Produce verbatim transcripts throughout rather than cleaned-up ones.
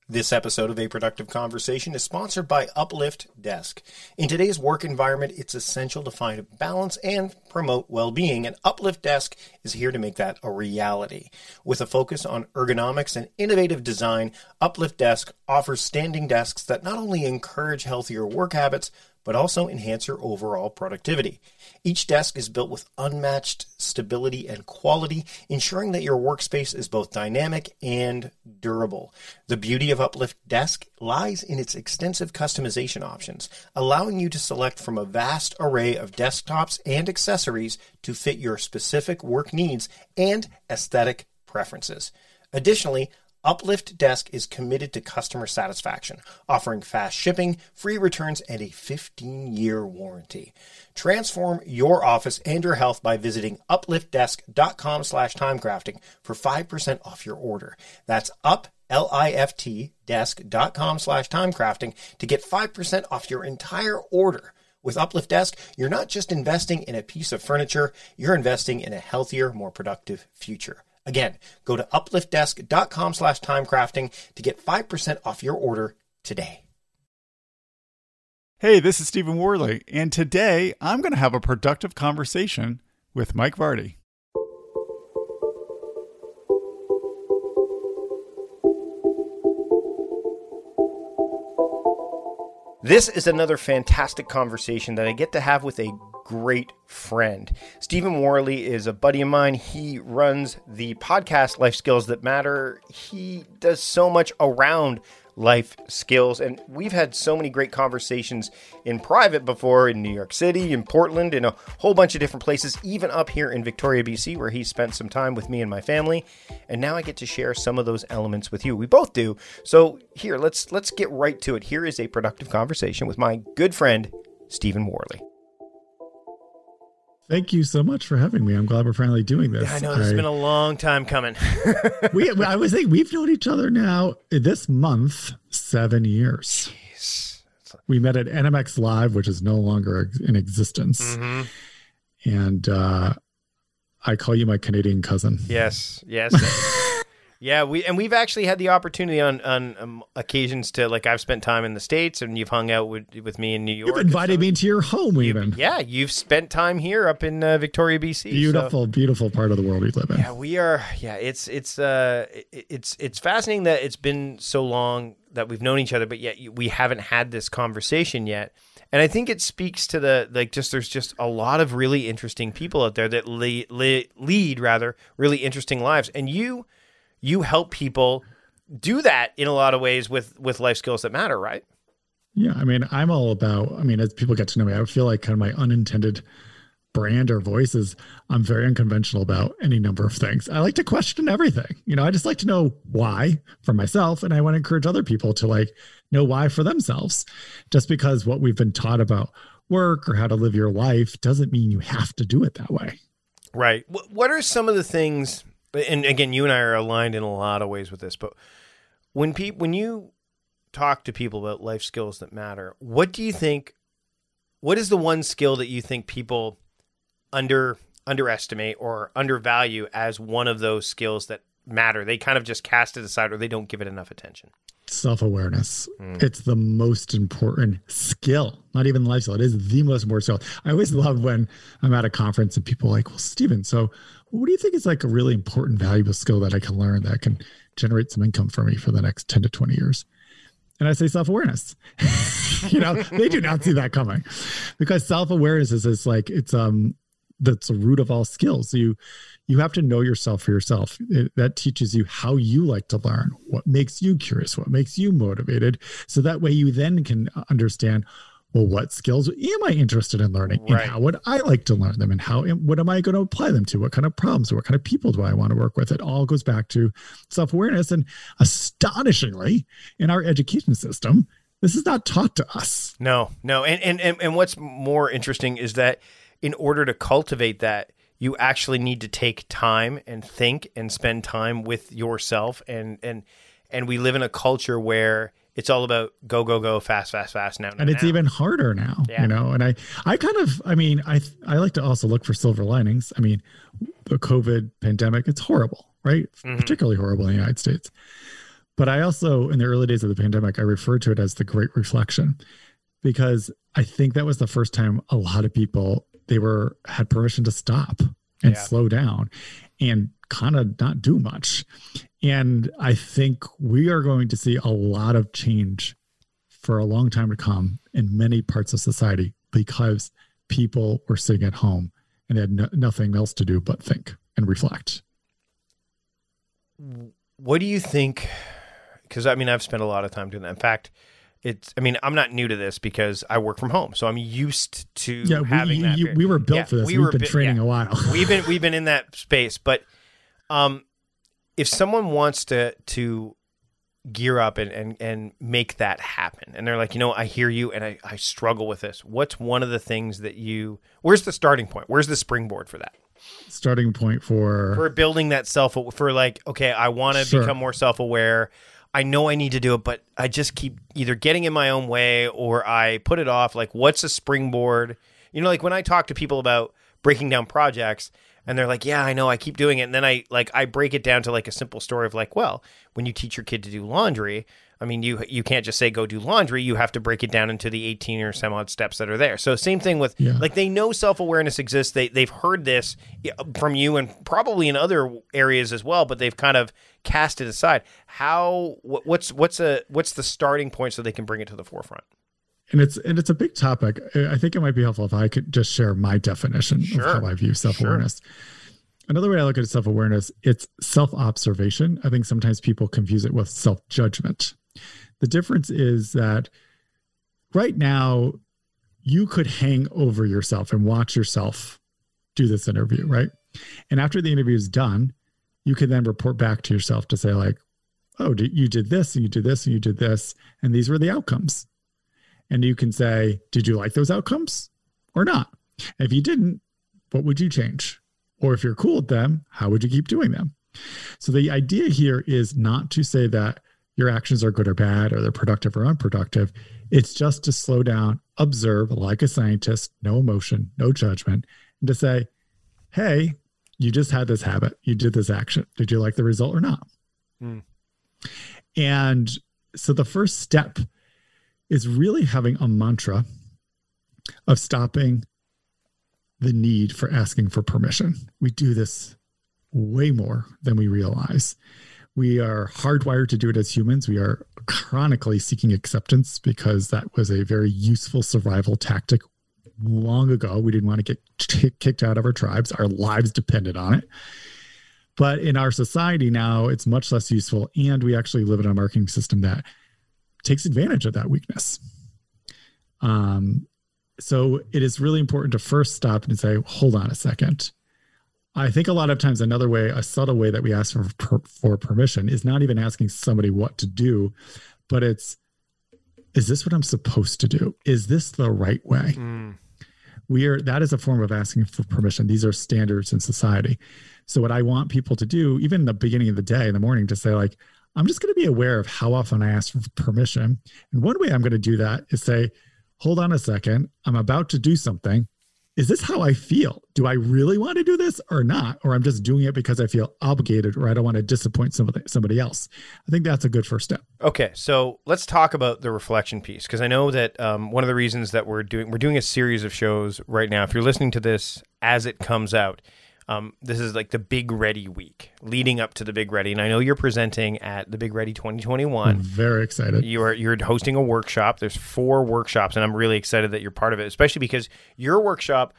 This episode of A Productive Conversation is sponsored by Uplift Desk. In today's work environment, it's essential to find a balance and promote well-being, and Uplift Desk is here to make that a reality. With a focus on ergonomics and innovative design, Uplift Desk offers standing desks that not only encourage healthier work habits, but also enhance your overall productivity. Each desk is built with unmatched stability and quality, ensuring that your workspace is both dynamic and durable. The beauty of Uplift Desk lies in its extensive customization options, allowing you to select from a vast array of desktops and accessories to fit your specific work needs and aesthetic preferences. Additionally, Uplift Desk is committed to customer satisfaction, offering fast shipping, free returns, and a fifteen-year warranty. Transform your office and your health by visiting upliftdesk.com slash timecrafting for five percent off your order. That's up, L I F T, desk.com slash timecrafting to get five percent off your entire order. With Uplift Desk, you're not just investing in a piece of furniture, you're investing in a healthier, more productive future. Again, go to upliftdesk.com slash timecrafting to get five percent off your order today. Hey, this is Stephen Worley, and today I'm going to have a productive conversation with Mike Vardy. This is another fantastic conversation that I get to have with a great friend. Stephen Worley is a buddy of mine. He runs the podcast Life Skills That Matter. He does so much around life skills, and we've had so many great conversations in private before in New York City, in Portland, in a whole bunch of different places, even up here in Victoria, B C, where he spent some time with me and my family. And now I get to share some of those elements with you. We both do. So here, let's let's get right to it. Here is a productive conversation with my good friend, Stephen Worley. Thank you so much for having me. I'm glad we're finally doing this. Yeah, I know this I, has been a long time coming. we, I was saying we've known each other now this month seven years. Jeez. We met at N M X Live, which is no longer in existence, mm-hmm. and uh, I call you my Canadian cousin. Yes, yes. Yeah, we and we've actually had the opportunity on on um, occasions to, like, I've spent time in the States and you've hung out with with me in New York. You've invited me into your home, you, even. Yeah, you've spent time here up in uh, Victoria, B C. Beautiful, so. beautiful part of the world we live in. Yeah, we are. Yeah, it's it's uh it, it's it's fascinating that it's been so long that we've known each other, but yet we haven't had this conversation yet. And I think it speaks to the, like, just there's just a lot of really interesting people out there that lead, lead, lead rather really interesting lives, and you. You help people do that in a lot of ways with, with Life Skills That Matter, right? Yeah. I mean, I'm all about, I mean, as people get to know me, I feel like kind of my unintended brand or voice is I'm very unconventional about any number of things. I like to question everything. You know, I just like to know why for myself. And I want to encourage other people to, like, know why for themselves. Just because what we've been taught about work or how to live your life doesn't mean you have to do it that way. Right. What are some of the things... And again, you and I are aligned in a lot of ways with this, but when pe- when you talk to people about life skills that matter, what do you think, what is the one skill that you think people under underestimate or undervalue as one of those skills that matter? They kind of just cast it aside or they don't give it enough attention. Self-awareness. Mm. It's the most important skill, not even life skill. It is the most important skill. I always love when I'm at a conference and people are like, well, Stephen, so what do you think is like a really important, valuable skill that I can learn that can generate some income for me for the next ten to twenty years? And I say self-awareness. You know, they do not see that coming, because self-awareness is, is like, it's, um, that's the root of all skills. So you, you have to know yourself for yourself. It, that teaches you how you like to learn, what makes you curious, what makes you motivated. So that way you then can understand, well, what skills am I interested in learning, right, and how would I like to learn them, and how, what am I going to apply them to? What kind of problems, or what kind of people do I want to work with? It all goes back to self-awareness. And astonishingly, in our education system, this is not taught to us. No, no. And, and, and, and what's more interesting is that in order to cultivate that, you actually need to take time and think and spend time with yourself. And, and, and we live in a culture where it's all about go, go, go, fast, fast, fast now. now and it's now. even harder now, yeah. you know, and I, I kind of, I mean, I, I like to also look for silver linings. I mean, the COVID pandemic, it's horrible, right? Mm-hmm. Particularly horrible in the United States. But I also, in the early days of the pandemic, I referred to it as the Great Reflection, because I think that was the first time a lot of people, they were had permission to stop and yeah. slow down and kind of not do much. And I think we are going to see a lot of change for a long time to come in many parts of society, because people were sitting at home and they had no, nothing else to do but think and reflect. What do you think? Because I mean, I've spent a lot of time doing that. In fact, it's, I mean, I'm not new to this because I work from home. So I'm used to yeah, having we, that. You, we were built yeah, for this. We We've were been training yeah. a while. we've been, we've been in that space, but um, if someone wants to, to gear up and, and, and make that happen, and they're like, you know, I hear you and I, I struggle with this. What's one of the things that you, where's the starting point? Where's the springboard for that? Starting point for for building that self, for like, okay, I want to sure. become more self-aware. I know I need to do it, but I just keep either getting in my own way or I put it off. Like, what's a springboard? You know, like when I talk to people about breaking down projects and they're like, yeah, I know, I keep doing it. And then I like, I break it down to like a simple story of like, well, when you teach your kid to do laundry, I mean, you you can't just say go do laundry. You have to break it down into the eighteen or some odd steps that are there. So same thing with yeah. like, they know self-awareness exists. They, they've heard this from you and probably in other areas as well, but they've kind of cast it aside. How, what's, what's a, what's the starting point so they can bring it to the forefront? And it's, and it's a big topic. I think it might be helpful if I could just share my definition sure. of how I view self-awareness. Sure. Another way I look at self-awareness, it's self-observation. I think sometimes people confuse it with self-judgment. The difference is that right now you could hang over yourself and watch yourself do this interview, right? And after the interview is done, you can then report back to yourself to say like, oh, you did this and you did this and you did this, and these were the outcomes. And you can say, did you like those outcomes or not? If you didn't, what would you change? Or if you're cool with them, how would you keep doing them? So the idea here is not to say that your actions are good or bad, or they're productive or unproductive. It's just to slow down, observe like a scientist, no emotion, no judgment, and to say, hey, you just had this habit. You did this action. Did you like the result or not? Mm. And so the first step is really having a mantra of stopping the need for asking for permission. We do this way more than we realize. We are hardwired to do it as humans. We are chronically seeking acceptance because that was a very useful survival tactic long ago. We didn't want to get t- kicked out of our tribes. Our lives depended on it. But in our society now, it's much less useful. And we actually live in a marketing system that takes advantage of that weakness. Um, so it is really important to first stop and say, hold on a second. I think a lot of times another way, a subtle way that we ask for, per, for permission is not even asking somebody what to do, but it's, is this what I'm supposed to do? Is this the right way? Mm. We are, that is a form of asking for permission. These are standards in society. So what I want people to do, even in the beginning of the day, in the morning, to say like, I'm just going to be aware of how often I ask for permission. And one way I'm going to do that is say, hold on a second, I'm about to do something. Is this how I feel? Do I really want to do this or not? Or I'm just doing it because I feel obligated or I don't want to disappoint somebody, somebody else. I think that's a good first step. Okay. So let's talk about the reflection piece. Cause I know that um, one of the reasons that we're doing, we're doing a series of shows right now. If you're listening to this as it comes out, um, this is like the Big Ready week leading up to the Big Ready. And I know you're presenting at the Big Ready twenty twenty-one. I'm very excited. You're, you're hosting a workshop. There's four workshops and I'm really excited that you're part of it, especially because your workshop,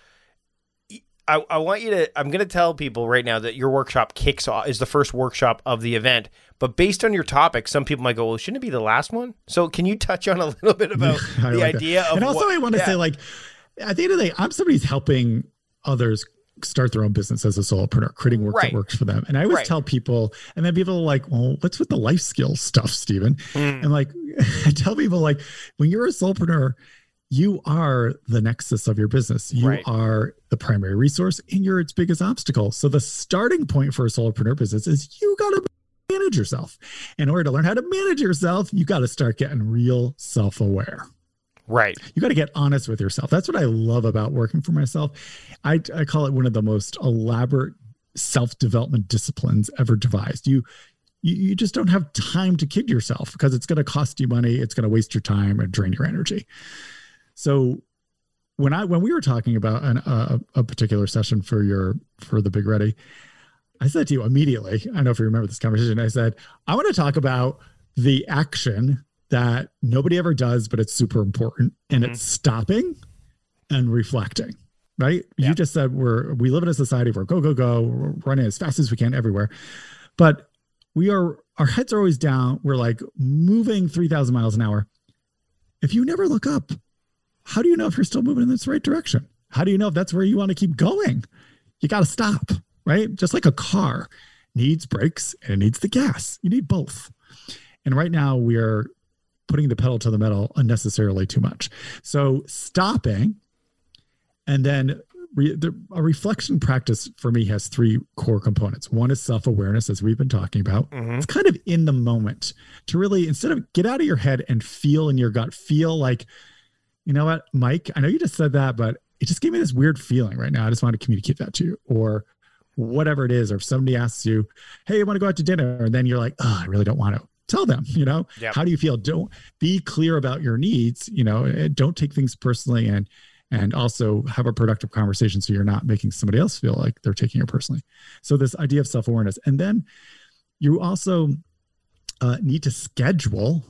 I, I want you to, I'm going to tell people right now that your workshop kicks off, is the first workshop of the event, but based on your topic, some people might go, well, shouldn't it be the last one? So can you touch on a little bit about the like idea that. of And also what, I want to yeah. say like, at the end of the day, I'm somebody who's helping others start their own business as a solopreneur, creating work right. that works for them. And I always right. tell people, and then people are like, well, what's with the life skills stuff, Stephen? Mm. And like, I tell people like, when you're a solopreneur, you are the nexus of your business. You right. are the primary resource and you're its biggest obstacle. So the starting point for a solopreneur business is you got to manage yourself. In order to learn how to manage yourself, you got to start getting real self-aware. Right. You got to get honest with yourself. That's what I love about working for myself. I, I call it one of the most elaborate self-development disciplines ever devised. You you, you just don't have time to kid yourself because it's going to cost you money. It's going to waste your time and drain your energy. So when I, when we were talking about an, uh, a particular session for your, for the Big Ready, I said to you immediately, I don't know if you remember this conversation. I said, I want to talk about the action that nobody ever does, but it's super important. And mm-hmm. it's stopping and reflecting, right? Yeah. You just said we're, we live in a society where go, go, go, we're running as fast as we can everywhere. But we are, our heads are always down. We're like moving three thousand miles an hour. If you never look up, how do you know if you're still moving in this right direction? How do you know if that's where you want to keep going? You got to stop, right? Just like a car needs brakes and it needs the gas. You need both. And right now we are putting the pedal to the metal unnecessarily too much. So stopping and then Re, the, a reflection practice for me has three core components. One is self-awareness, as we've been talking about. Mm-hmm. It's kind of in the moment to really, instead of get out of your head and feel in your gut, feel like, you know what, Mike, I know you just said that, but it just gave me this weird feeling right now. I just want to communicate that to you, or whatever it is. Or if somebody asks you, hey, I want to go out to dinner. And then you're like, oh, I really don't want to. Tell them, you know, yep. How do you feel? Don't be clear about your needs, you know, don't take things personally, and And also have a productive conversation so you're not making somebody else feel like they're taking it personally. So this idea of self-awareness. And then you also uh, need to schedule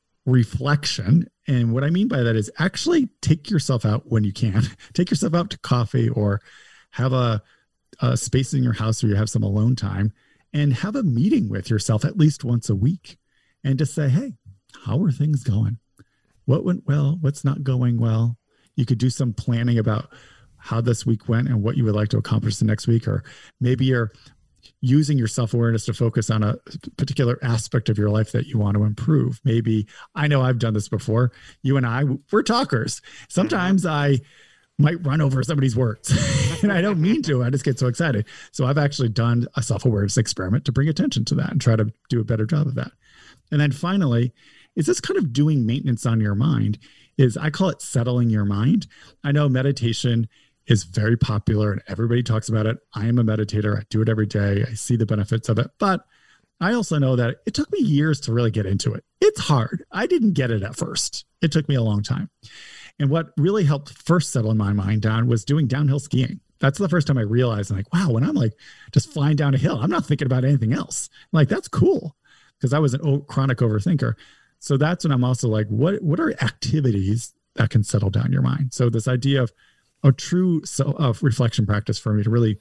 reflection. And what I mean by that is actually take yourself out when you can. Take yourself out to coffee, or have a, a space in your house where you have some alone time, and have a meeting with yourself at least once a week. And just say, hey, how are things going? What went well? What's not going well? You could do some planning about how this week went and what you would like to accomplish the next week. Or maybe you're using your self-awareness to focus on a particular aspect of your life that you want to improve. Maybe, I know I've done this before. You and I, we're talkers. Sometimes I might run over somebody's words and I don't mean to, I just get so excited. So I've actually done a self-awareness experiment to bring attention to that and try to do a better job of that. And then finally, is this kind of doing maintenance on your mind? Is I call it settling your mind. I know meditation is very popular and everybody talks about it. I am a meditator. I do it every day. I see the benefits of it. But I also know that it took me years to really get into it. It's hard. I didn't get it at first. It took me a long time. And what really helped first settle my mind down was doing downhill skiing. That's the first time I realized, I'm like, wow, when I'm like just flying down a hill, I'm not thinking about anything else. I'm like, that's cool, because I was a o- chronic overthinker. So that's when I'm also like, what, what are activities that can settle down your mind? So this idea of a true self, of reflection practice for me to really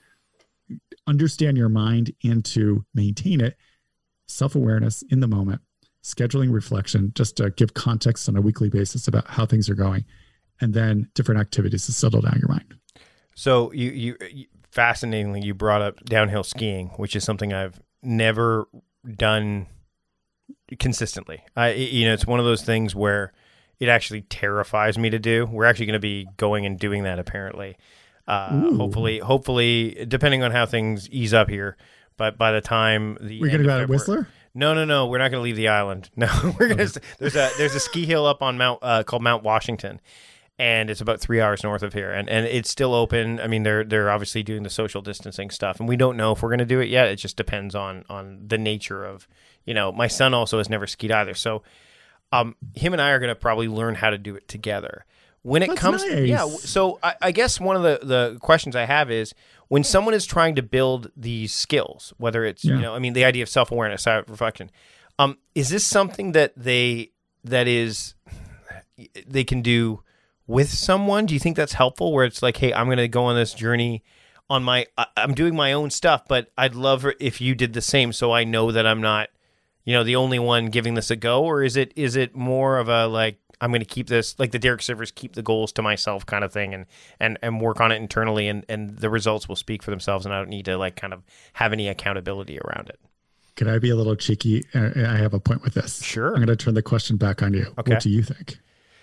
understand your mind and to maintain it, self-awareness in the moment, scheduling reflection, just to give context on a weekly basis about how things are going, and then different activities to settle down your mind. So you, you, you fascinatingly, you brought up downhill skiing, which is something I've never done consistently. I, you know, it's one of those things where it actually terrifies me to do. We're actually going to be going and doing that apparently. Uh, hopefully, hopefully, depending on how things ease up here. But by the time the we're going to go to Whistler. No, no, no. We're not going to leave the island. No, we're going to. There's a there's a ski hill up on Mount uh, called Mount Washington, and it's about three hours north of here, and and it's still open. I mean, they're they're obviously doing the social distancing stuff, and we don't know if we're going to do it yet. It just depends on on the nature of, you know, my son also has never skied either, so um, him and I are going to probably learn how to do it together. When it That's comes, nice. yeah. So I, I guess one of the, the questions I have is when someone is trying to build these skills, whether it's, yeah. you know, I mean, the idea of self-awareness, self-reflection, um, is this something that they, that is, they can do with someone? Do you think that's helpful where it's like, hey, I'm going to go on this journey on my, I, I'm doing my own stuff, but I'd love if you did the same so I know that I'm not, you know, the only one giving this a go? Or is it, is it more of a like, I'm going to keep this, like the Derek Sivers, keep the goals to myself kind of thing, and and, and work on it internally, and, and the results will speak for themselves, and I don't need to like kind of have any accountability around it. Can I be a little cheeky? I have a point with this. Sure. I'm going to turn the question back on you. Okay. What do you think?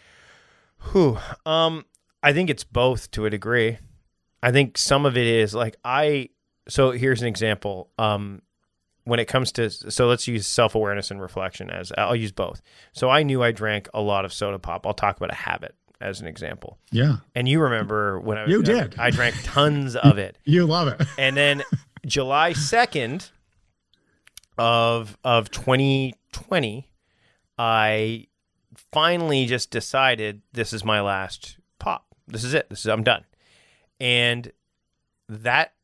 Whew. Um, I think it's both to a degree. I think some of it is like I, so here's an example. Um, When it comes to, so let's use self-awareness and reflection as, I'll use both. So I knew I drank a lot of soda pop. I'll talk about a habit as an example. Yeah. And you remember when I, you I, did. I drank tons of it. You love it. And then July second, of of twenty twenty, I finally just decided this is my last pop. This is it. This is I'm done. And that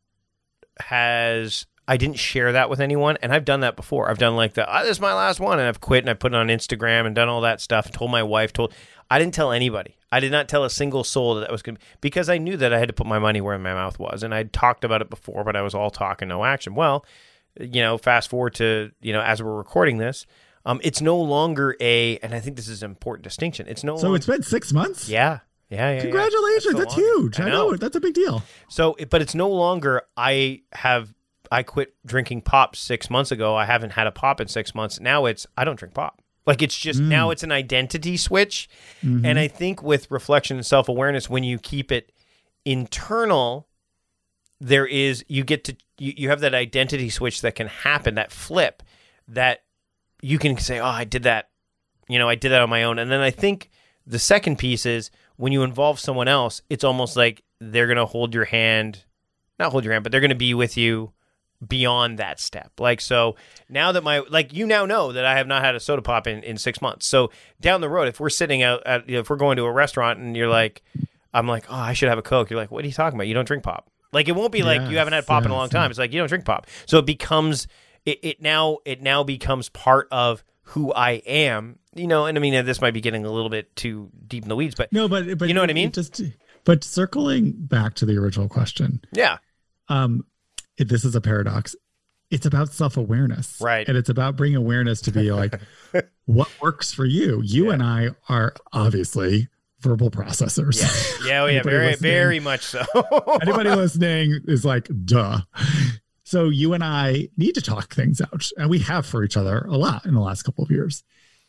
has I didn't share that with anyone, and I've done that before. I've done like the oh, this is my last one, and I've quit and I put it on Instagram and done all that stuff. Told my wife. Told I didn't tell anybody. I did not tell a single soul that that was going to because I knew that I had to put my money where my mouth was, and I'd talked about it before, but I was all talk and no action. Well, you know, fast forward to you know as we're recording this, um, it's no longer a, and I think this is an important distinction. It's no. So longer, it's been six months. Yeah. Yeah, yeah, Congratulations. yeah. That's, That's huge. I I know. know. That's a big deal. So, but it's no longer, I have, I quit drinking pop six months ago. I haven't had a pop in six months. Now it's, I don't drink pop. Like it's just, mm. now it's an identity switch. Mm-hmm. And I think with reflection and self-awareness, when you keep it internal, there is, you get to, you, you have that identity switch that can happen, that flip, that you can say, oh, I did that. You know, I did that on my own. And then I think the second piece is, when you involve someone else, it's almost like they're going to hold your hand, not hold your hand, but they're going to be with you beyond that step. Like, so now that my, like, you now know that I have not had a soda pop in, in six months. So down the road, if we're sitting out at, you know, if we're going to a restaurant and you're like, I'm like, oh, I should have a Coke. You're like, what are you talking about? You don't drink pop. Like, it won't be like yes, you haven't had pop yes, in a long time. Yes. It's like, you don't drink pop. So it becomes, it, it now, it now becomes part of who I am, you know, and I mean, this might be getting a little bit too deep in the weeds, but no, but, but you know it, what I mean? Just, but circling back to the original question. Yeah. Um, it, this is a paradox. It's about self-awareness. Right. And it's about bringing awareness to be like, what works for you? You yeah. and I are obviously verbal processors. Yeah. Yeah. Oh, yeah. Very, very much so. Anybody listening is like, duh. So you and I need to talk things out, and we have for each other a lot in the last couple of years.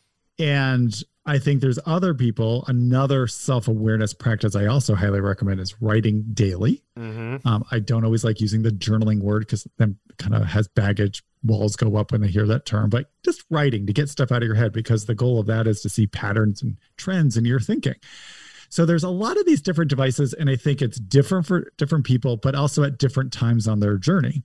And I think there's other people, another self-awareness practice I also highly recommend is writing daily. Mm-hmm. Um, I don't always like using the journaling word because then kind of has baggage, walls go up when they hear that term, but just writing to get stuff out of your head, because the goal of that is to see patterns and trends in your thinking. So there's a lot of these different devices, and I think it's different for different people, but also at different times on their journey.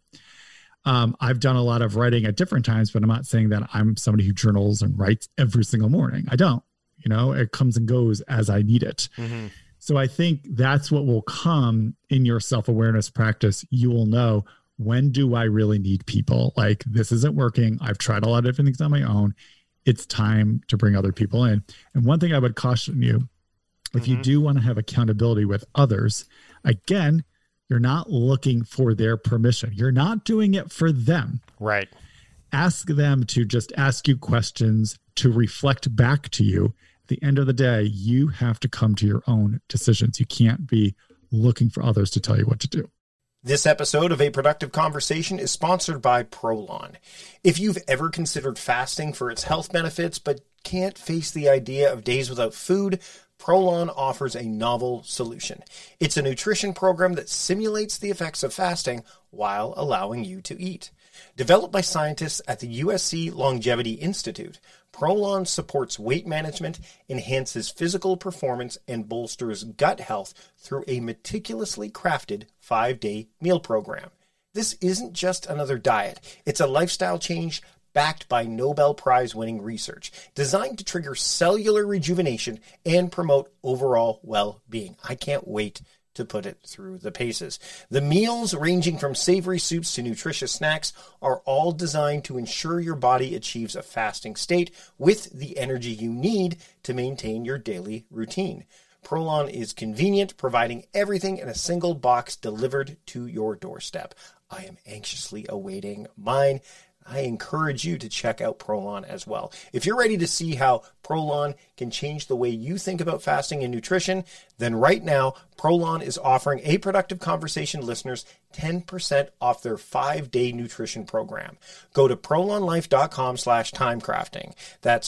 Um, I've done a lot of writing at different times, but I'm not saying that I'm somebody who journals and writes every single morning. I don't, you know, it comes and goes as I need it. Mm-hmm. So I think that's what will come in your self-awareness practice. You will know, when do I really need people? Like, this isn't working. I've tried a lot of different things on my own. It's time to bring other people in. And one thing I would caution you, if mm-hmm. you do want to have accountability with others, again, you're not looking for their permission. You're not doing it for them. Right. Ask them to just ask you questions, to reflect back to you. At the end of the day, you have to come to your own decisions. You can't be looking for others to tell you what to do. This episode of A Productive Conversation is sponsored by Prolon. If you've ever considered fasting for its health benefits, but can't face the idea of days without food, Prolon offers a novel solution. It's a nutrition program that simulates the effects of fasting while allowing you to eat. Developed by scientists at the U S C Longevity Institute, Prolon supports weight management, enhances physical performance, and bolsters gut health through a meticulously crafted five-day meal program. This isn't just another diet. It's a lifestyle change backed by Nobel Prize-winning research, designed to trigger cellular rejuvenation and promote overall well-being. I can't wait to put it through the paces. The meals, ranging from savory soups to nutritious snacks, are all designed to ensure your body achieves a fasting state with the energy you need to maintain your daily routine. Prolon is convenient, providing everything in a single box delivered to your doorstep. I am anxiously awaiting mine. I encourage you to check out Prolon as well. If you're ready to see how Prolon can change the way you think about fasting and nutrition, then right now, Prolon is offering A Productive Conversation listeners ten percent off their five-day nutrition program. Go to prolonlife.com slash timecrafting. That's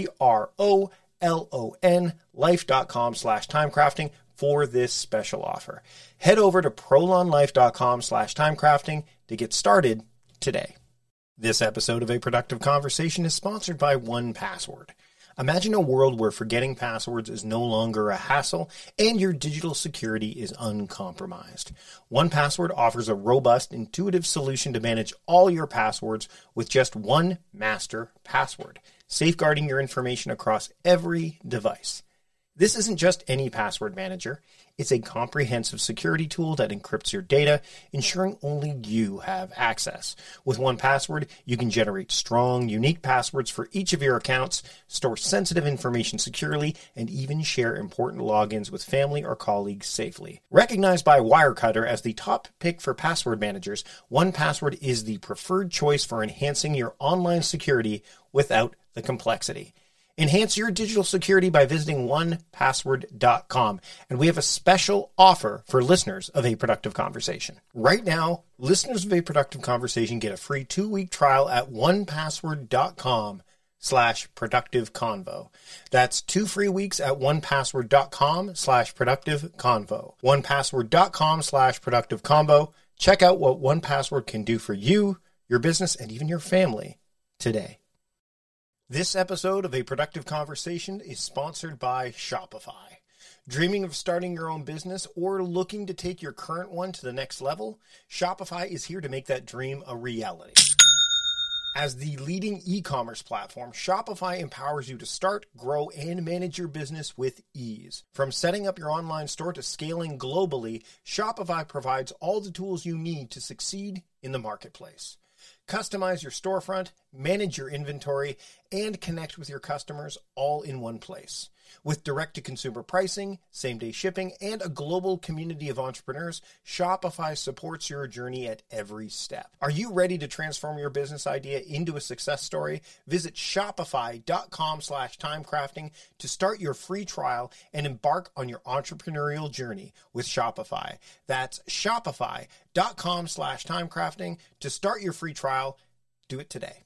P-R-O-L-O-N life.com slash timecrafting for this special offer. Head over to prolonlife.com slash timecrafting to get started today. This episode of A Productive Conversation is sponsored by one password. Imagine a world where forgetting passwords is no longer a hassle and your digital security is uncompromised. one Password offers a robust, intuitive solution to manage all your passwords with just one master password, safeguarding your information across every device. This isn't just any password manager. It's a comprehensive security tool that encrypts your data, ensuring only you have access. With one Password, you can generate strong, unique passwords for each of your accounts, store sensitive information securely, and even share important logins with family or colleagues safely. Recognized by Wirecutter as the top pick for password managers, one Password is the preferred choice for enhancing your online security without the complexity. Enhance your digital security by visiting one password dot com. And we have a special offer for listeners of A Productive Conversation. Right now, listeners of A Productive Conversation get a free two-week trial at one password dot com slash productive convo. That's two free weeks at one password dot com slash productive convo. one password dot com slash productive convo. Check out what one Password can do for you, your business, and even your family today. This episode of A Productive Conversation is sponsored by Shopify. Dreaming of starting your own business or looking to take your current one to the next level? Shopify is here to make that dream a reality. As the leading e-commerce platform, Shopify empowers you to start, grow, and manage your business with ease. From setting up your online store to scaling globally, Shopify provides all the tools you need to succeed in the marketplace. Customize your storefront, manage your inventory, and connect with your customers all in one place. With direct-to-consumer pricing, same-day shipping, and a global community of entrepreneurs, Shopify supports your journey at every step. Are you ready to transform your business idea into a success story? Visit shopify.com slash timecrafting to start your free trial and embark on your entrepreneurial journey with Shopify. That's shopify.com slash timecrafting to start your free trial. Do it today.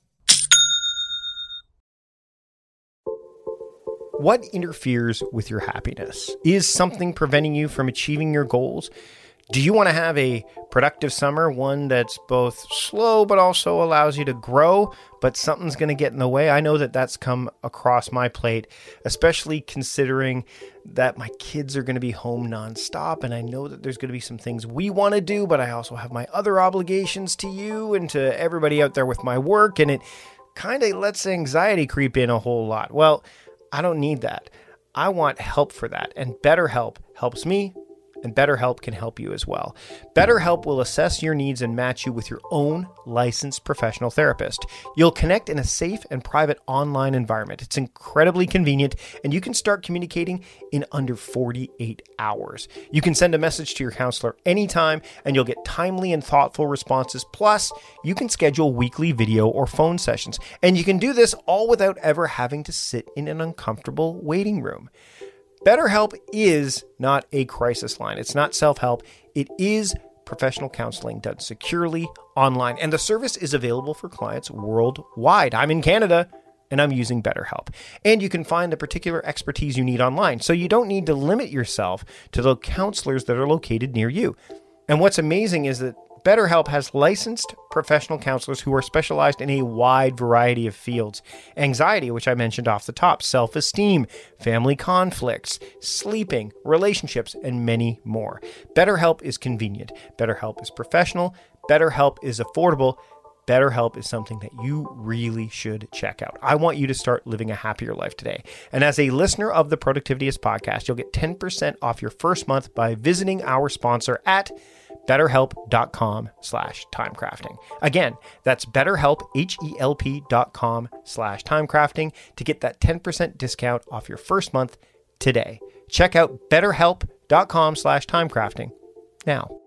What interferes with your happiness? Is something preventing you from achieving your goals? Do you want to have a productive summer, one that's both slow but also allows you to grow, but something's going to get in the way? I know that that's come across my plate, especially considering that my kids are going to be home nonstop, and I know that there's going to be some things we want to do, but I also have my other obligations to you and to everybody out there with my work, and it kind of lets anxiety creep in a whole lot. Well, I don't need that. I want help for that. And BetterHelp helps me, and BetterHelp can help you as well. BetterHelp will assess your needs and match you with your own licensed professional therapist. You'll connect in a safe and private online environment. It's incredibly convenient, and you can start communicating in under forty-eight hours. You can send a message to your counselor anytime, and you'll get timely and thoughtful responses. Plus, you can schedule weekly video or phone sessions, and you can do this all without ever having to sit in an uncomfortable waiting room. BetterHelp is not a crisis line. It's not self-help. It is professional counseling done securely online, and the service is available for clients worldwide. I'm in Canada, and I'm using BetterHelp. And you can find the particular expertise you need online, so you don't need to limit yourself to the counselors that are located near you. And what's amazing is that BetterHelp has licensed professional counselors who are specialized in a wide variety of fields. Anxiety, which I mentioned off the top, self-esteem, family conflicts, sleeping, relationships, and many more. BetterHelp is convenient. BetterHelp is professional. BetterHelp is affordable. BetterHelp is something that you really should check out. I want you to start living a happier life today. And as a listener of the Productivityist podcast, you'll get ten percent off your first month by visiting our sponsor at betterhelp.com slash timecrafting. Again, that's betterhelp, H-E-L-P dot com slash timecrafting to get that ten percent discount off your first month today. Check out betterhelp.com slash timecrafting now.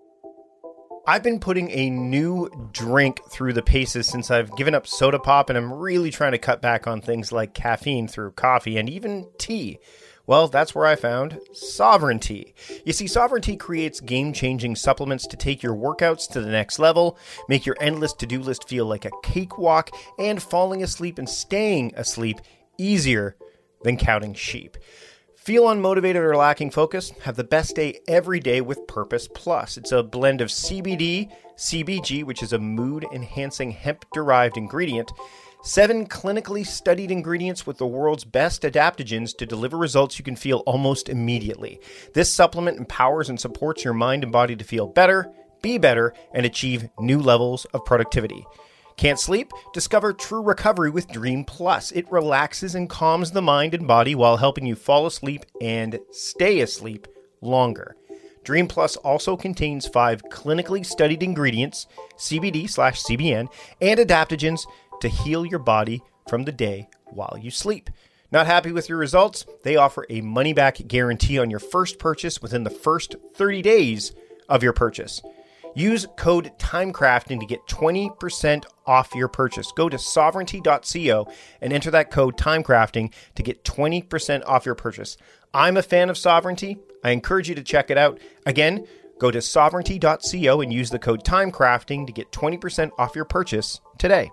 I've been putting a new drink through the paces since I've given up soda pop, and I'm really trying to cut back on things like caffeine through coffee and even tea. Well, that's where I found Sovereignty. You see, Sovereignty creates game-changing supplements to take your workouts to the next level, make your endless to-do list feel like a cakewalk, and falling asleep and staying asleep easier than counting sheep. Feel unmotivated or lacking focus? Have the best day every day with Purpose Plus. It's a blend of C B D, C B G, which is a mood-enhancing hemp-derived ingredient, Seven clinically studied ingredients with the world's best adaptogens to deliver results you can feel almost immediately. This supplement empowers and supports your mind and body to feel better, be better, and achieve new levels of productivity. Can't sleep? Discover true recovery with Dream Plus. It relaxes and calms the mind and body while helping you fall asleep and stay asleep longer. Dream Plus also contains five clinically studied ingredients, C B D slash C B N, and adaptogens to heal your body from the day while you sleep. Not happy with your results? They offer a money-back guarantee on your first purchase within the first thirty days of your purchase. Use code TIMECRAFTING to get twenty percent off your purchase. Go to sovereignty dot co and enter that code TIMECRAFTING to get twenty percent off your purchase. I'm a fan of Sovereignty. I encourage you to check it out. Again, go to sovereignty dot co and use the code TIMECRAFTING to get twenty percent off your purchase today.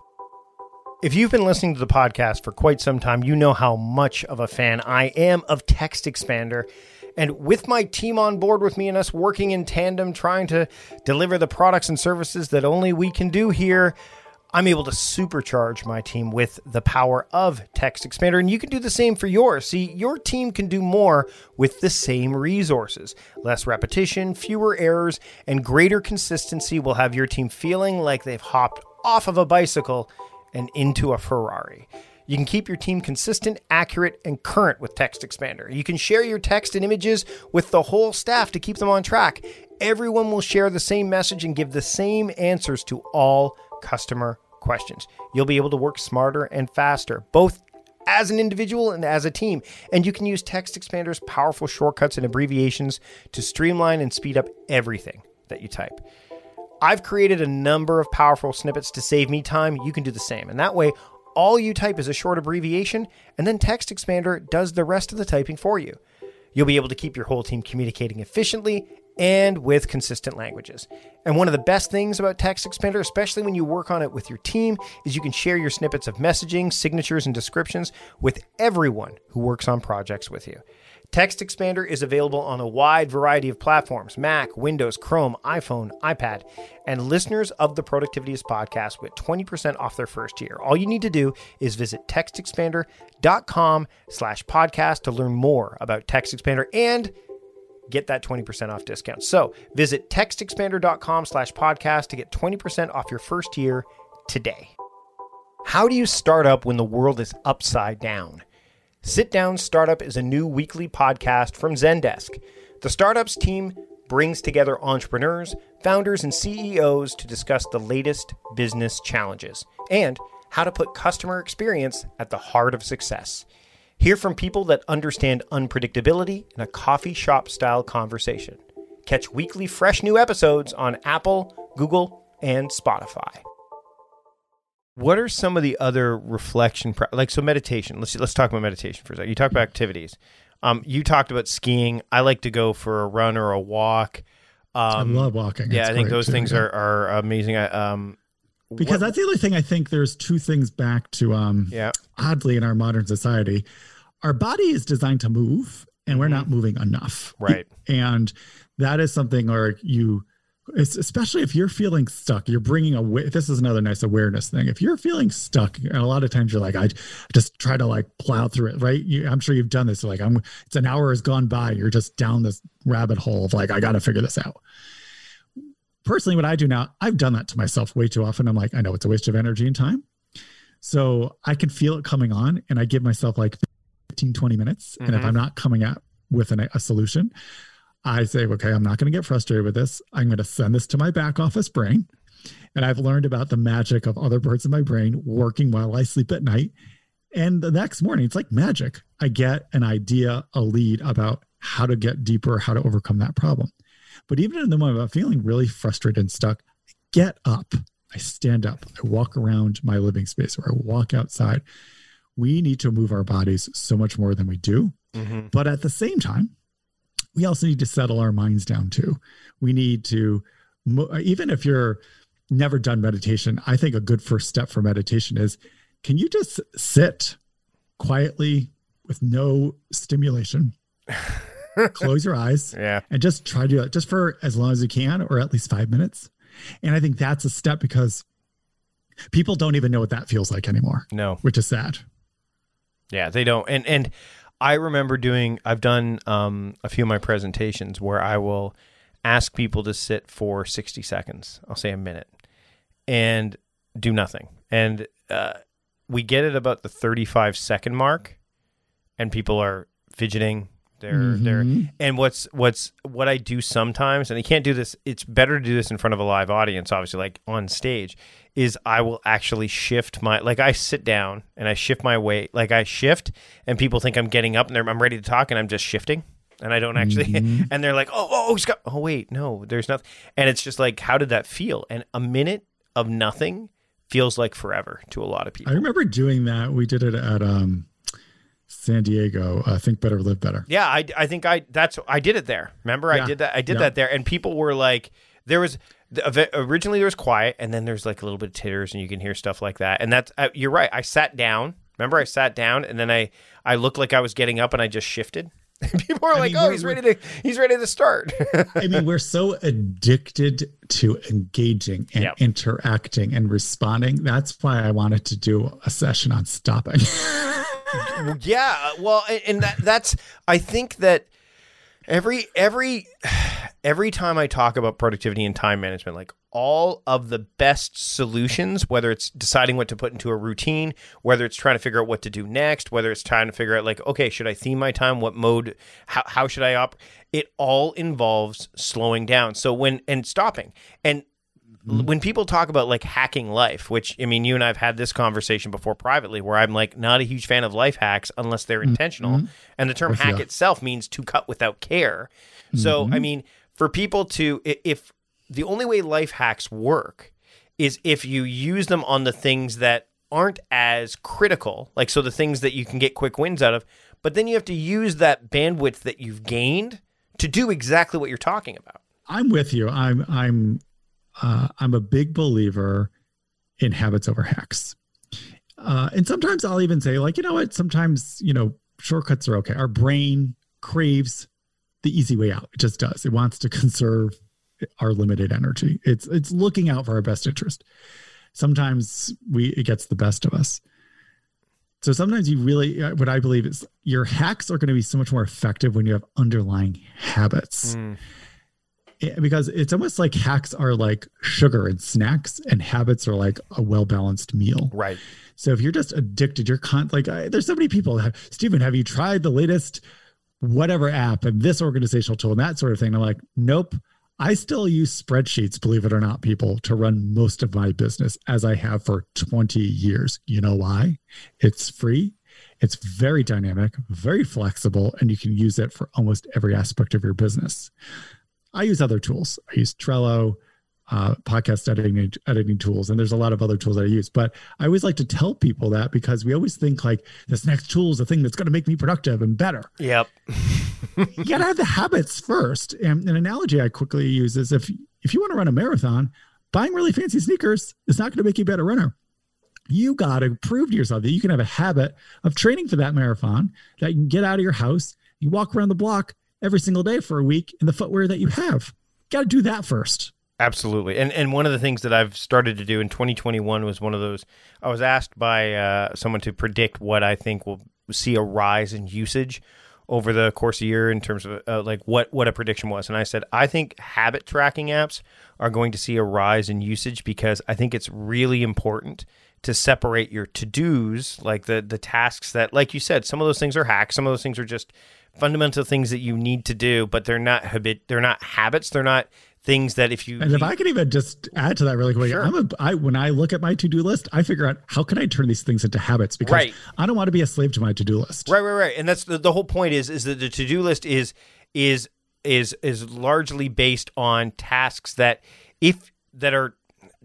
If you've been listening to the podcast for quite some time, you know how much of a fan I am of Text Expander. And with my team on board with me and us working in tandem, trying to deliver the products and services that only we can do here, I'm able to supercharge my team with the power of Text Expander. And you can do the same for yours. See, your team can do more with the same resources. Less repetition, fewer errors, and greater consistency will have your team feeling like they've hopped off of a bicycle and into a Ferrari. You can keep your team consistent, accurate, and current with Text Expander. You can share your text and images with the whole staff to keep them on track. Everyone will share the same message and give the same answers to all customer questions. You'll be able to work smarter and faster, both as an individual and as a team. And you can use Text Expander's powerful shortcuts and abbreviations to streamline and speed up everything that you type. I've created a number of powerful snippets to save me time. You can do the same. And that way, all you type is a short abbreviation, and then Text Expander does the rest of the typing for you. You'll be able to keep your whole team communicating efficiently and with consistent languages. And one of the best things about Text Expander, especially when you work on it with your team, is you can share your snippets of messaging, signatures, and descriptions with everyone who works on projects with you. Text Expander is available on a wide variety of platforms: Mac, Windows, Chrome, iPhone, iPad, and listeners of the Productivityist podcast with twenty percent off their first year. All you need to do is visit textexpander.com slash podcast to learn more about Text Expander and get that twenty percent off discount. So visit textexpander.com slash podcast to get twenty percent off your first year today. How do you start up when the world is upside down? Sit Down Startup is a new weekly podcast from Zendesk. The Startups team brings together entrepreneurs, founders, and C E Os to discuss the latest business challenges and how to put customer experience at the heart of success. Hear from people that understand unpredictability in a coffee shop style conversation. Catch weekly fresh new episodes on Apple, Google, and Spotify. What are some of the other reflection, like so meditation? Let's let's talk about meditation for a second. You talk about activities. Um, you talked about skiing. I like to go for a run or a walk. Um, I love walking. Yeah, it's I think those too, things yeah. are, are amazing. I, um, because what, that's the other thing. I think there's two things back to, um, yeah. oddly in our modern society, our body is designed to move and we're not moving enough. Right. And that is something where you, It's especially if you're feeling stuck, you're bringing away. This is another nice awareness thing. If you're feeling stuck, and a lot of times you're like, I just try to like plow through it, right? You, I'm sure you've done this. Like, I'm. It's an hour has gone by. You're just down this rabbit hole of like, I got to figure this out. Personally, what I do now, I've done that to myself way too often. I'm like, I know it's a waste of energy and time, so I can feel it coming on, and I give myself like fifteen, twenty minutes. Mm-hmm. And if I'm not coming out with an, a solution, I say, okay, I'm not going to get frustrated with this. I'm going to send this to my back office brain. And I've learned about the magic of other parts of my brain working while I sleep at night. And the next morning, it's like magic. I get an idea, a lead about how to get deeper, how to overcome that problem. But even in the moment I'm feeling really frustrated and stuck, I get up, I stand up, I walk around my living space or I walk outside. We need to move our bodies so much more than we do. Mm-hmm. But at the same time, we also need to settle our minds down too. We need to, even if you're never done meditation, I think a good first step for meditation is, can you just sit quietly with no stimulation, close your eyes yeah. and just try to do it just for as long as you can, or at least five minutes. And I think that's a step because People don't even know what that feels like anymore. No. Which is sad. Yeah, they don't. And and I remember doing, I've done um, a few of my presentations where I will ask people to sit for sixty seconds. I'll say a minute and do nothing. And uh, we get at about the thirty-five second mark and people are fidgeting. They're, Mm-hmm. they're, and what's, what's, what I do sometimes, and you can't do this, it's better to do this in front of a live audience, obviously, like on stage, is I will actually shift my, like I sit down and I shift my weight, like I shift and people think I'm getting up and they're, I'm ready to talk and I'm just shifting and I don't actually, Mm-hmm. and they're like, oh, oh, Scott, oh, wait, no, there's nothing. And it's just like, how did that feel? And a minute of nothing feels like forever to a lot of people. I remember doing that. We did it at um, San Diego. Uh, Think Better, Live Better. Yeah, I, I think I that's I did it there. Remember, Yeah. I did that. I did Yeah. that there, and people were like, there was the, originally there was quiet, and then there's like a little bit of titters, and you can hear stuff like that. And that's uh, you're right. I sat down. Remember, I sat down, and then I I looked like I was getting up, and I just shifted. People were I like, mean, "Oh, we're- he's ready to he's ready to start." I mean, we're so addicted to engaging and Yep. interacting and responding. That's why I wanted to do a session on stopping. Yeah, well, and- and that, that's I think that every every every time I talk about productivity and time management, like all of the best solutions, whether it's deciding what to put into a routine, whether it's trying to figure out what to do next, whether it's trying to figure out like, okay, should I theme my time? What mode? How how should I op? It all involves slowing down. So when and stopping and. When people talk about like hacking life, which I mean, you and I have had this conversation before privately, where I'm like not a huge fan of life hacks unless they're intentional. And the term With hack you. itself means to cut without care. So, I mean, for people to, i- if the only way life hacks work is if you use them on the things that aren't as critical, like so the things that you can get quick wins out of, but then you have to use that bandwidth that you've gained to do exactly what you're talking about. I'm with you. I'm I'm uh, I'm a big believer in habits over hacks. Uh, and sometimes I'll even say, like, you know what? Sometimes, you know, shortcuts are okay. Our brain craves the easy way out. It just does. It wants to conserve our limited energy. It's it's looking out for our best interest. Sometimes we it gets the best of us. So sometimes you really, what I believe is your hacks are going to be so much more effective when you have underlying habits. Mm. It- because it's almost like hacks are like sugar and snacks, and habits are like a well-balanced meal. Right. So if you're just addicted, you're con- like, I, there's so many people that, Stephen, have you tried the latest whatever app and this organizational tool and that sort of thing? I'm like, nope. I still use spreadsheets, believe it or not, people, to run most of my business, as I have for twenty years. You know why? It's free. It's very dynamic, very flexible, and you can use it for almost every aspect of your business. I use other tools. I use Trello, uh, podcast editing, editing tools, and there's a lot of other tools that I use. But I always like to tell people that, because we always think like this next tool is the thing that's going to make me productive and better. Yep. You got to have the habits first. And an analogy I quickly use is if if you want to run a marathon, buying really fancy sneakers is not going to make you a better runner. You got to prove to yourself that you can have a habit of training for that marathon, that you can get out of your house, you walk around the block every single day for a week in the footwear that you have. Got to do that first. Absolutely. And and one of the things that I've started to do in twenty twenty-one was one of those, I was asked by uh, someone to predict what I think will see a rise in usage over the course of the year in terms of uh, like what, what a prediction was. And I said, I think habit tracking apps are going to see a rise in usage, because I think it's really important to separate your to-dos, like the the tasks that, like you said, some of those things are hacks, some of those things are just fundamental things that you need to do, but they're not habit, they're not habits, they're not things that if you And if I could even just add to that really quick, Sure. I'm a, I, when I look at my to-do list, I figure out how can I turn these things into habits, because Right. I don't want to be a slave to my to-do list. Right, right, right. And that's the, the whole point is is that the to-do list is is is is largely based on tasks that if that are,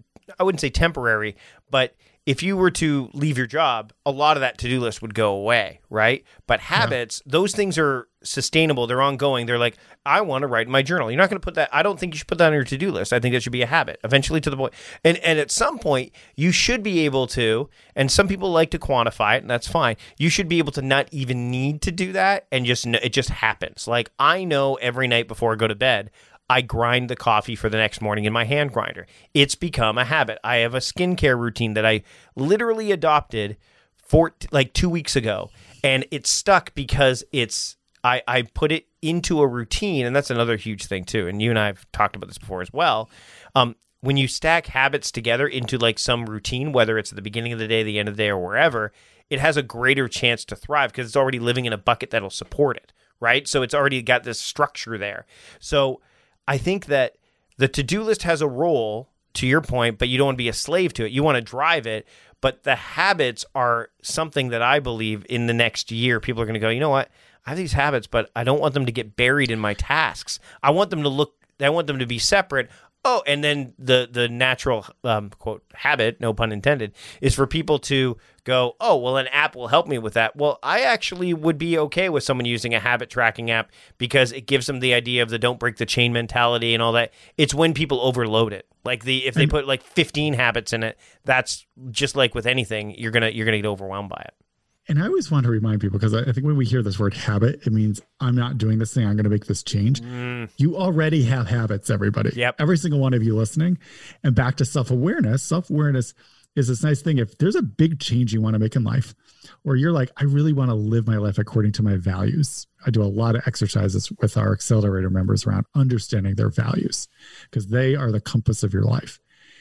I wouldn't say temporary, but if you were to leave your job, a lot of that to-do list would go away, right? But habits, those things are sustainable. They're ongoing. They're like, I want to write in my journal. You're not going to put that, I don't think you should put that on your to-do list. I think that should be a habit, eventually to the point. And and at some point, you should be able to, and some people like to quantify it, and that's fine. You should be able to not even need to do that, and just kn- it just happens. Like, I know every night before I go to bed, I grind the coffee for the next morning in my hand grinder. It's become a habit. I have a skincare routine that I literally adopted for like two weeks ago, and it's stuck because it's I, I put it into a routine, and that's another huge thing too. And you and I have talked about this before as well. Um, when you stack habits together into like some routine, whether it's at the beginning of the day, the end of the day, or wherever, it has a greater chance to thrive because it's already living in a bucket that'll support it, right? So it's already got this structure there. So I think that the to-do list has a role, to your point, but you don't want to be a slave to it. You want to drive it, but the habits are something that I believe in the next year, people are going to go, you know what? I have these habits, but I don't want them to get buried in my tasks. I want them to look, I want them to be separate. Oh, and then the the natural, um, quote, habit, no pun intended, is for people to go, oh, well, an app will help me with that. Well, I actually would be okay with someone using a habit tracking app because it gives them the idea of the don't break the chain mentality and all that. It's when people overload it. Like the if they put like fifteen habits in it, that's just like with anything, you're gonna you're gonna get overwhelmed by it. And I always want to remind people, because I think when we hear this word habit, it means I'm not doing this thing. I'm going to make this change. Mm. You already have habits, everybody. Yep. Every single one of you listening. And back to self-awareness. Self-awareness is this nice thing. If there's a big change you want to make in life, or you're like, I really want to live my life according to my values. I do a lot of exercises with our accelerator members around understanding their values because they are the compass of your life.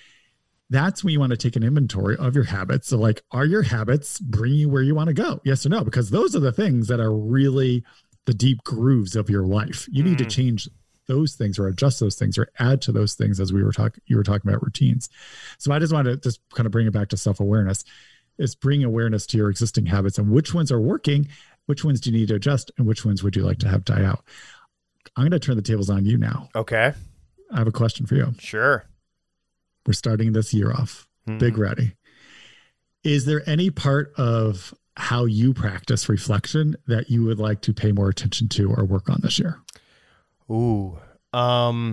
That's when you want to take an inventory of your habits. So like, are your habits bringing you where you want to go? Yes or no? Because those are the things that are really the deep grooves of your life. You mm. need to change those things or adjust those things or add to those things as we were talking, you were talking about routines. So I just want to just kind of bring it back to self-awareness. Is bring awareness to your existing habits and which ones are working, which ones do you need to adjust, and which ones would you like to have die out? I'm going to turn the tables on you now. Okay. I have a question for you. Sure. We're starting this year off. Mm. Big ready. Is there any part of how you practice reflection that you would like to pay more attention to or work on this year? Ooh. Um,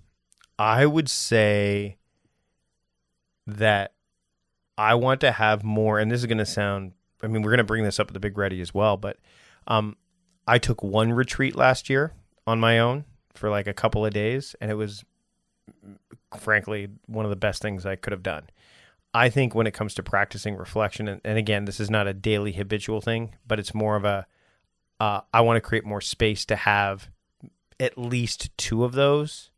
I would say that I want to have more, and this is going to sound, I mean, we're going to bring this up at the Big Ready as well, but um, I took one retreat last year on my own for like a couple of days, and it was frankly one of the best things I could have done. I think when it comes to practicing reflection, and, and again, this is not a daily habitual thing, but it's more of a, uh, I want to create more space to have at least two of those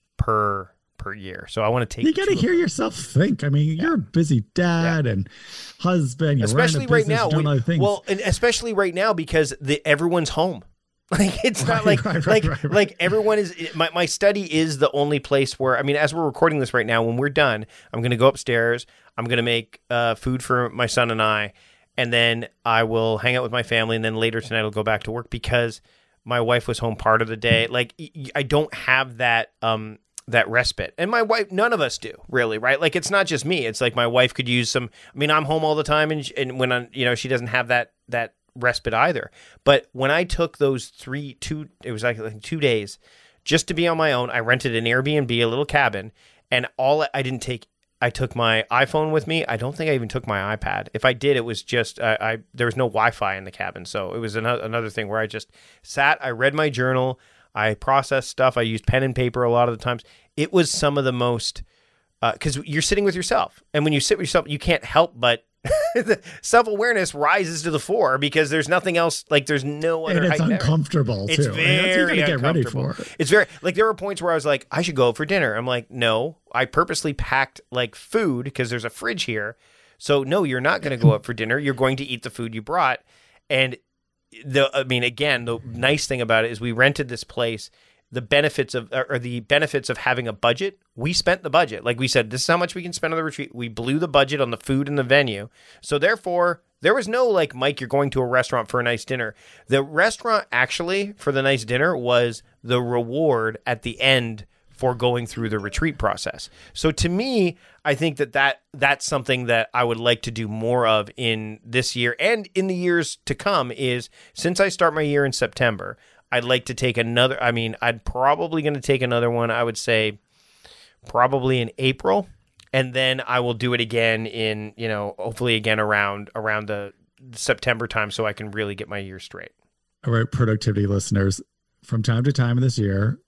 per per year. So I want to take. You got to hear yourself think. I mean, yeah. You're a busy dad yeah. and husband. You're especially right now. We, well, and especially right now because the everyone's home. Like it's not right, like right, right, like right, right. like everyone is. My my study is the only place where I mean, as we're recording this right now, when we're done, I'm going to go upstairs. I'm going to make uh, food for my son and I, and then I will hang out with my family. And then later tonight, I'll go back to work because my wife was home part of the day. Like I don't have that. Um, that respite. And my wife, none of us do really, right? Like it's not just me. It's like my wife could use some, I mean, I'm home all the time and, and when I'm, you know, she doesn't have that, that respite either. But when I took those three, two, it was like, like two days just to be on my own, I rented an Airbnb, a little cabin, and all I didn't take, I took my iPhone with me. I don't think I even took my iPad. If I did, it was just, I, I there was no Wi-Fi in the cabin. So it was another, another thing where I just sat, I read my journal, I processed stuff. I used pen and paper a lot of the times. It was some of the most, because uh, you're sitting with yourself. And when you sit with yourself, you can't help but self-awareness rises to the fore because there's nothing else, like there's no other. And it's uncomfortable there. too. It's very get uncomfortable. Ready for it. It's very, like there were points where I was like, I should go out for dinner. I'm like, no, I purposely packed like food because there's a fridge here. So no, you're not going to go out for dinner. You're going to eat the food you brought. And the, I mean, again, the nice thing about it is we rented this place. The benefits of, or the benefits of having a budget, we spent the budget. Like we said, this is how much we can spend on the retreat. We blew the budget on the food and the venue. So therefore, there was no like, Mike, you're going to a restaurant for a nice dinner. The restaurant actually for the nice dinner was the reward at the end for going through the retreat process. So to me, I think that, that that's something that I would like to do more of in this year and in the years to come is since I start my year in September, I'd like to take another, I mean, I'd probably going to take another one, I would say probably in April, and then I will do it again in, you know, hopefully again around around the September time so I can really get my year straight. All right, productivity listeners, from time to time this year,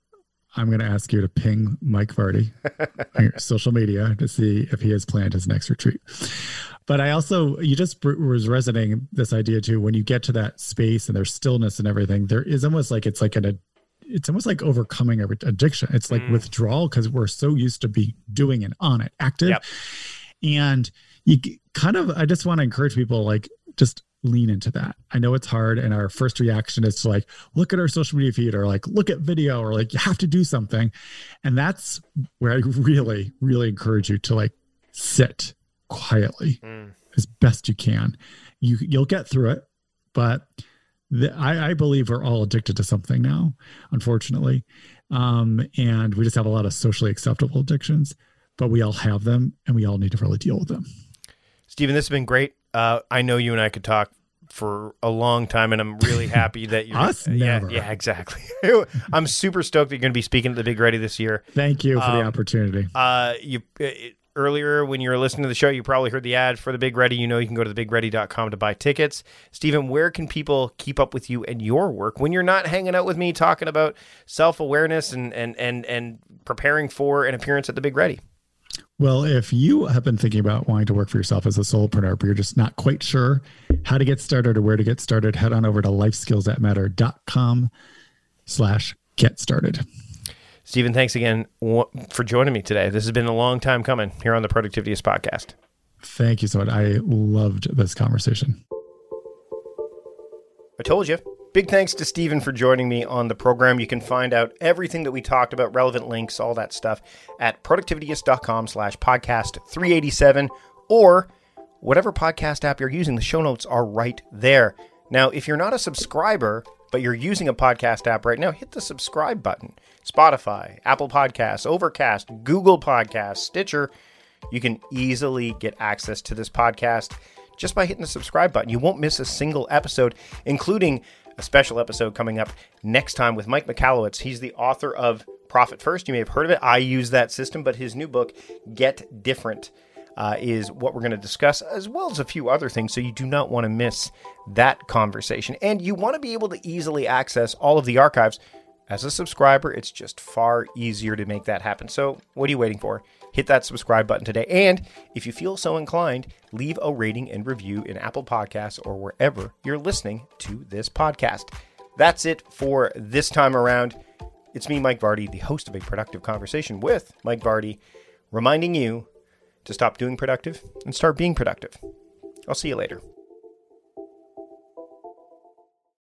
I'm going to ask you to ping Mike Vardy on your social media to see if he has planned his next retreat. But I also, you just was resonating this idea too, when you get to that space and there's stillness and everything, there is almost like, it's like an, it's almost like overcoming an addiction. It's like mm. withdrawal, because we're so used to be doing and on it, active. Yep. And you kind of, I just want to encourage people, like, just lean into that. I know it's hard. And our first reaction is to like, look at our social media feed, or like, look at video, or like, you have to do something. And that's where I really, really encourage you to like sit quietly mm. as best you can. You, you'll get through it, but the, I, I believe we're all addicted to something now, unfortunately. Um, and we just have a lot of socially acceptable addictions, but we all have them and we all need to really deal with them. Stephen, this has been great. Uh, I know you and I could talk for a long time, and I'm really happy that you're. Us uh, yeah, never. yeah, exactly. I'm super stoked that you're going to be speaking at the Big Ready this year. Thank you for um, the opportunity. Uh, you uh, earlier when you were listening to the show, you probably heard the ad for the Big Ready. You know, you can go to the big ready dot com to buy tickets. Stephen, where can people keep up with you and your work when you're not hanging out with me talking about self-awareness and and and and preparing for an appearance at the Big Ready? Well, if you have been thinking about wanting to work for yourself as a solopreneur, but you're just not quite sure how to get started or where to get started, head on over to life skills that matter dot com slash get started. Stephen, thanks again for joining me today. This has been a long time coming here on the Productivityist podcast. Thank you so much. I loved this conversation. I told you. Big thanks to Stephen for joining me on the program. You can find out everything that we talked about, relevant links, all that stuff at productivityist dot com slash podcast three eighty-seven, or whatever podcast app you're using. The show notes are right there. Now, if you're not a subscriber, but you're using a podcast app right now, hit the subscribe button. Spotify, Apple Podcasts, Overcast, Google Podcasts, Stitcher. You can easily get access to this podcast just by hitting the subscribe button. You won't miss a single episode, including a special episode coming up next time with Mike Michalowicz. He's the author of Profit First. You may have heard of it. I use that system, but his new book, Get Different, uh, is what we're going to discuss, as well as a few other things. So you do not want to miss that conversation. And you want to be able to easily access all of the archives. As a subscriber, it's just far easier to make that happen. So what are you waiting for? Hit that subscribe button today. And if you feel so inclined, leave a rating and review in Apple Podcasts or wherever you're listening to this podcast. That's it for this time around. It's me, Mike Vardy, the host of A Productive Conversation with Mike Vardy, reminding you to stop doing productive and start being productive. I'll see you later.